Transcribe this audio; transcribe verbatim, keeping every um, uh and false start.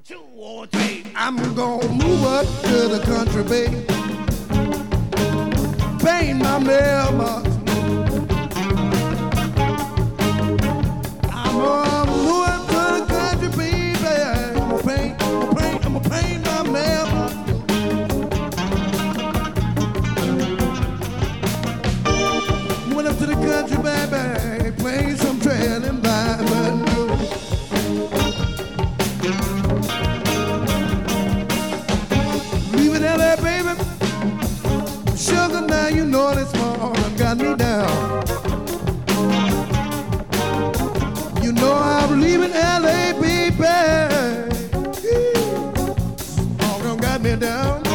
two or three. I'm gonna move up to the country, baby. Paint my mailbox. I'm gonna move up to the country, baby. I'm gonna paint, I'm gonna paint, I'm gonna paint my mailbox. Moving up to the country, baby. Playing some trailing by but leaving L A, baby. Sugar, now you know this morning got me down. You know I'm leaving L A, baby. All done got me down.